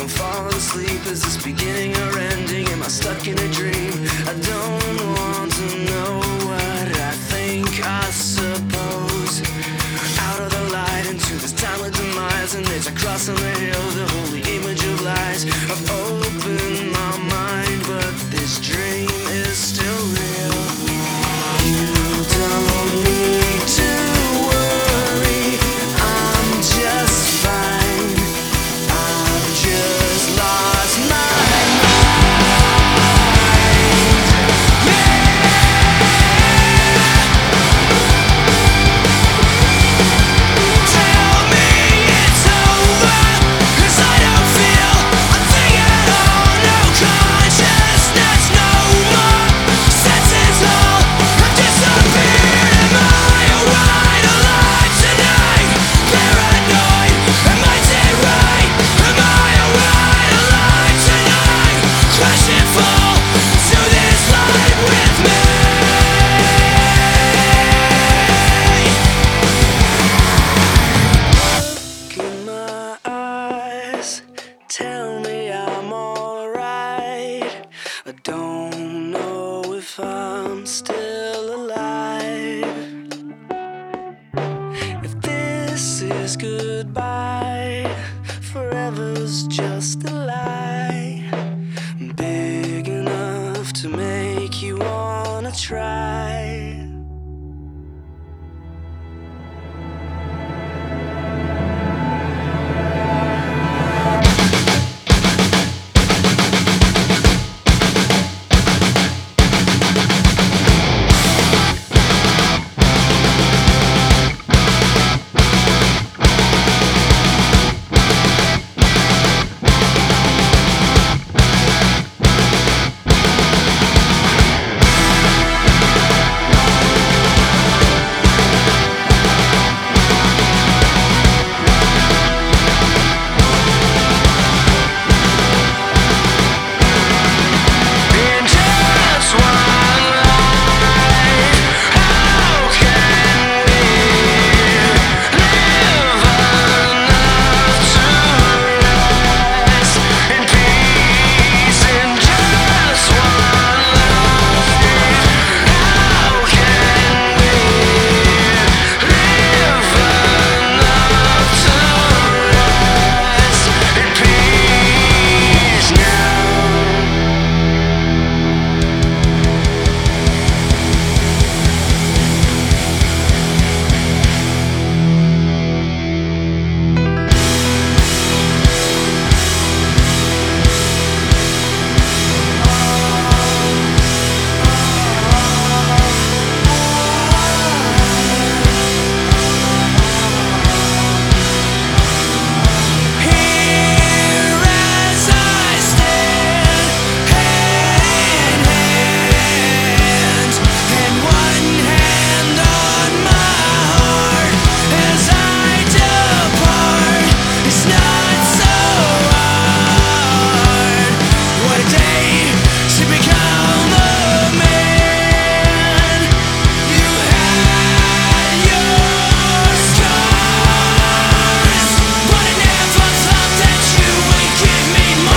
don't fall asleep. Is this beginning or ending? Am I stuck in a dream? I don't want to know what I think, I suppose. Out of the light into this timeless demise, and there's a cross on the hill, the holy image of lies. I've opened my mind, but this dream is still real. You don't need to worry, I'm just fine. I've just lost my tell me I'm alright. I don't know if I'm still alive. If this is goodbye, forever's just a lie.